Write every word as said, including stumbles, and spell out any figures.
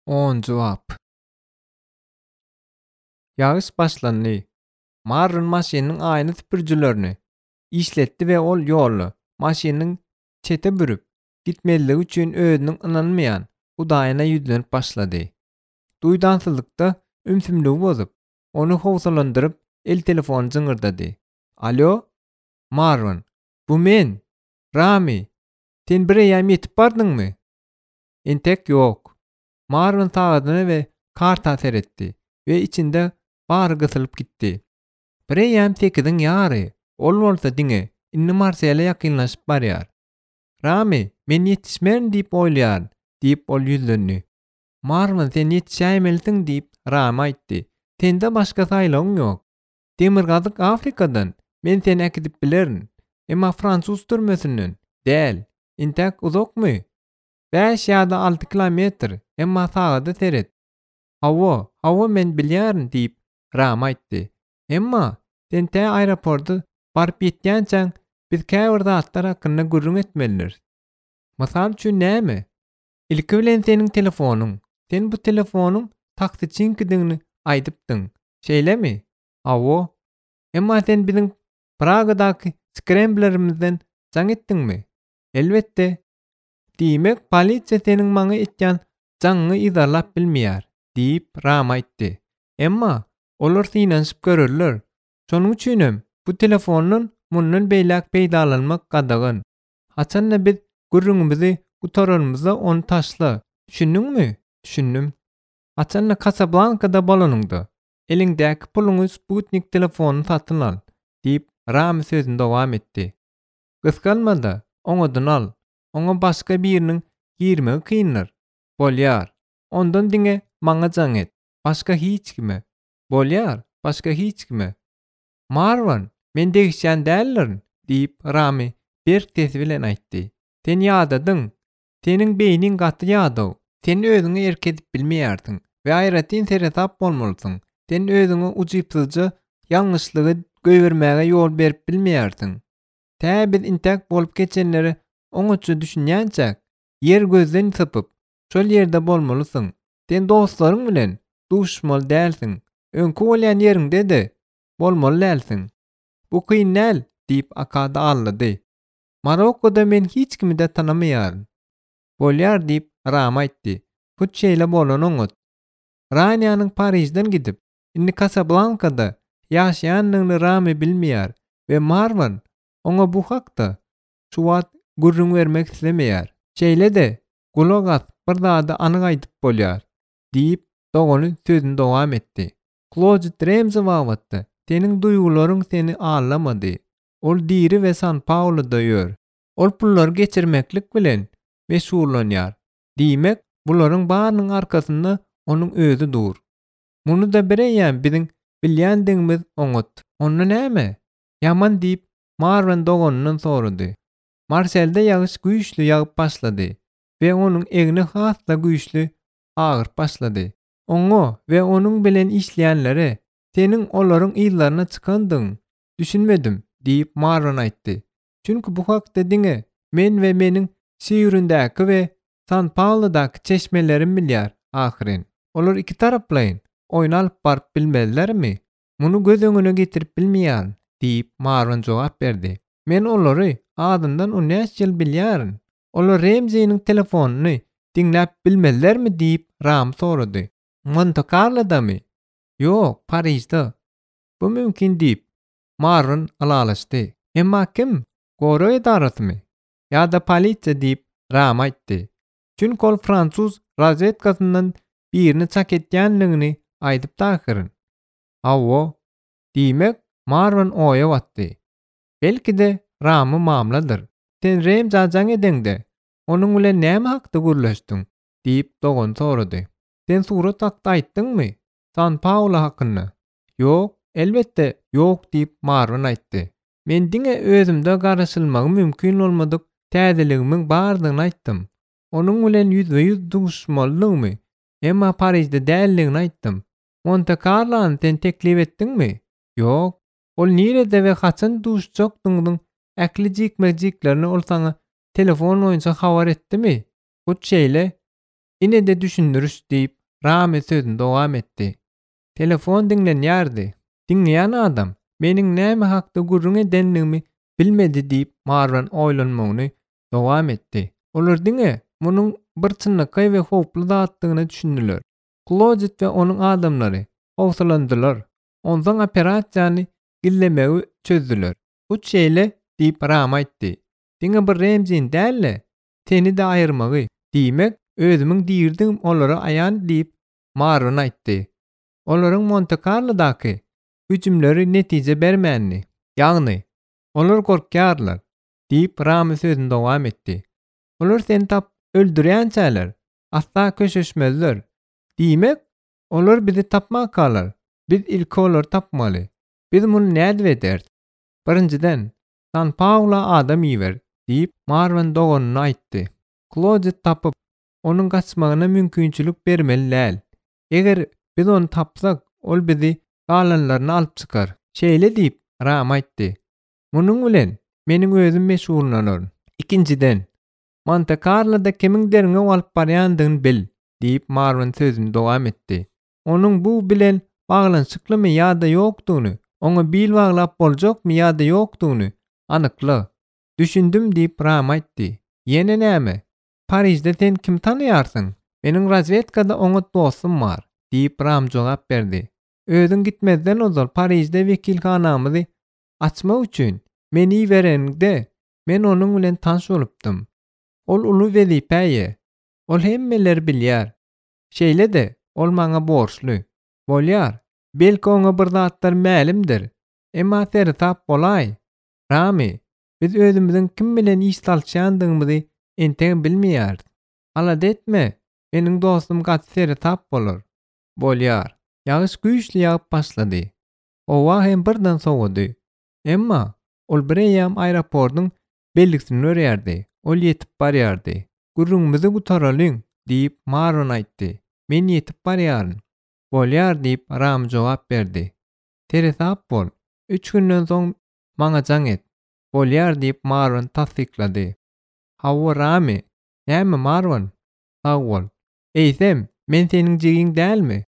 on jogap. Ýagyş başlandy. Marryn maşynyň aýny süpürjilerini işletdi we ol ýolly maşynyň çete bürüp gitmeligi üçin özüniň ynanmaýan Hudaýyna ýüzlenip başlady. Duýdansyzlykda ümsümligi bozup, onu howsalandyryp el telefonu jyňyrdady. "Alo, Marwan, bu men, Rami. Sen bir ýam ýetip bardyňmy?" "Entek ýok." Marwan taýdyny we karta seretdi we içinde bary gysylyp gitdi. "Bir ýam sekiziň ýary. Ol bolsa diňe, inni Marsela ýakynlaşyp barýar." "Rami, men ýetişmän diýip oýlaýar" diýip ol ýüzlendi. "Marwan, sen ýetişäýmelisin" diýip Rami aýtdy. "Sende başga saýlagyň ýok. Demirgazyk Afrikadan. Men seni äkidip bilerin. Emma Fransuz türmesinden. Däl. Intek uzakmy? beş ýa-da alty kilometr. Emma sagada seret." "Hawa, hawa men bilýärin" diýip Rami aýtdy. "Emma sen tä aeroportda baryp ýetýänçäň biz käbir zatlar hakynda gürrüň etmelidir. Mysal üçin näme? Ilki bilen seniň telefonuň. Sen bu telefonuň taksiçinkidigini aýdypdyň. Şeýlemi?" "Hawa." "Emma sen biziň Pragadaky skremblerimizden jaň etdiňmi?" "Elbetde." "Diýmek polisiýa seniň maňa etýän jaňyňy izarlap bilmeýär" diýip Rami aýtdy. "Emma olar synanyşyp görürler. Şonuň üçinem bu telefondan mundan beýlek peýdalanmak gadagyn. Haçanda biz gürrüňimizi gutararymyza onu taşla. Düşündiňmi?" "Düşündim." "Haçanda Casablancada bolanyňda eliňdäki puluňy Sputnik telefonu satyn al" diýip Rami sözüne dowam etdi. "Gysgalmada oňadan al. Oňa başga biriniň girmegi kynlar." "Bolýar. Ondan diňe maňa jaň et. Başga hiç kime." "Bolýar. Başga hiç kime." "Marwan, men degişýän dällerin" diýip Rami berk sesi bilen aýtdy. "Sen ýadadyň. Seniň beýniň gaty ýadaw. Sen özüňi erkedip bilmeýärdiň we aýratyn seretap bolmalysyň. Sen özüňi ujypsyzja ýalňyşlygy göýbermäge ýol berip bilmeýärdiň. Tä biz intek bolup geçenleri oňaça düşünýänçäk, ýer gözden sypyp, şol ýerde bolmalysyň. Sen dostlaryň bilen duşmaly dälsiň. Öňkü bolýan ýeriňde-de bolmaly dälsiň. Bu kyn näl?" diýip akada allady. "Marokoda men hiç kimi de tanamaýaryn." "Bolýar" diýip Rami aýtdy. "Puç şeýle bolan oňat. Raniýanyň Parisden gidip, indi Casablancada ýaşaýanlygyny Rami bilmeýär we Marwan oňa bu hakda şu wagt gürrüň bermek islemeýär. Şeýle-de gulak as, bir zada anyk aýdyp bolýar" diýip dogany sözüne dowam etdi. "Claude Remzi wagtda seniň duýgularyň seni allamady. Ol diri we San Paulo'da ýör. Ol pullar geçirmeklik bilen meşgullanýar. Diýmek, bularyň barynyň arkasynda onuň özü dur. Muny da bireýän biziň bilýändigimiz oňat. Onda näme?" "Ýaman" diýip Marwan doganynyň sorady. Marselde ýagyş güýçli ýagyp başlady we onuň egni hasda güýçli agyryp başlady. Oňa we onuň bilen işleýänlere "Seniň olaryň ýyllaryna çykandyň. Düşünmedim" diýip Marwan aýtdy. "Çünki bu hakda diňe men we meniň şiýurindäki we San Paulo'daky çeşmelerim bilýär ahyryn. Olar iki taraplayyn oýna alyp baryp bilmezlermi? Muny göz öňüne getirip bilmeýär" diýip Marwan jogap berdi. "Men olary adyndan unnäç ýyl bilýärin. Olar Remzi'niň telefonuny diňläp bilmezlermi?" diýip Ram sorady. "Monte Carlo'damy?" "Ýok, Parisda." "Bu mümkin" diýip Marwan alalaşdy. "Emma kim? Goro edarasymy? Ýa-da polisiýa?" diýip Ram aýtdy. "Çünki ol Fransuz razvedkasyndan birini çak etýänligini aýdyp dahyryn." "Hawa." Diýmek, Marwan oýa watdy. "Belki-de Ramy mamladyr. Sen Remzi jaň edende onuň bilen näme hakda gürleşdiň?" diýip dogan sorady. "Sen surat hakda aýtdyňmy? San Paulo hakynda?" "Ýok, elbetde ýok" diýip Marwan aýtdy. "Men diňe özümde garaşylmagy mümkin bolmadyk täzeligimiň bardygyny aýtdym. Onuň bilen ýüzbe ýüz duşmalydymy? Emma Parisde dälligini aýtdym. Monte Carlo'ny sen teklip etdiňmi?" "Ýok." "Ol nirede we haçan duşjakdyňdyň äkli jikmejiklerini ol saňa telefon boýunça habar etdimi?" "Bu şeýle." Ine de düşündürüş diýip Ramy sözüne dowam etdi. Telefon dinlenýärdi. Dinleýän adam meniň näme hakda gurrun edenligimi bilmedi diýip Marwan oýlanmagyny dowam etdi. Olar diňe munyň bir çynnyky we howply zatdygyny düşündiler. Klozet we onuň adamlary howsalandylar. Ondan operasiýany gillemegi çözdüler. Bu çeýle diýip Ramy aýtdy. Diňe bir remjin dälle, seni de aýyrmagy diýmek özümiň diýirdim olara aýan diýip Marwan aýtdy. Olaryň Monte Carlo'daky hüjümleri netije bermänni. Ýagny olar gorkýarlar diýip Ramy sözüne dowam etdi. Olar seni tap öldürýänçäler, asla köşeşmezler. Diýmek olar bizi tapmak kalar. Biz ilki olary tapmaly. Biz muny näde eder? Birinciden San Paulo adam iýber diýip Marwan doganyny aýtdy. Klozet tapyp onuň gaçmagyna mümkinçilik bermeli däl. Eger biz onu tapsak, ol bizi galanlaryna alyp çykar. Şeýle diýip Ramy aýtdy. Munyň bilen meniň özüm meşgullanaryn. İkinciden, Monte Carlo'da kimiň derine alyp barýandygyny bil diýip Marwan sözüne dowam etdi. Onuň bu bilen baglanşyklymy ýa-da ýokdugyny, oňa bil baglap boljakmy ýa-da ýokdugyny anykla. Düşündim diýip Ramy aýtdy. Ýene näme? Parisde sen kim tanýarsyň? Meniň razvedkada oňa dostum bar diýip Ramy jogap berdi. Özüň gitmezden ozal Parisde wekilhanamyzy açmak üçin meni berenigde men onuň bilen tanış bolupdym. Ol uly wezipäýe. Ol hemmeleri bilýär. Şeýle de ol maňa borçly. Bolýar. Belki oňa bir zatlar mälimdir. Emma seri tap bolay. Ramy, biz özümiziň kim bilen iş salşýandygymyzy ente bilmeýär. Ala detme, meniň dostum gaç seri tap bolar. Bolýar. Ýagyş güýçli ýagyp başlady. Owa hem birden sowady. Emma ol birem aeroportyň belliksini örýärdi. Ol ýetip barýardy. Gurrunňyzy gutaralyň diýip Marwan aýtdy. Men ýetip barýaryn. Bolýar diýip Ramy jogap berdi. Teresap bol. Üç günden soň maňa jaň et. Bolýar diýip Marwan tasdiklady. Hawa Ramy. Näme Marwan? Sag bol. Eýsem, men seniň jigiň dälmi?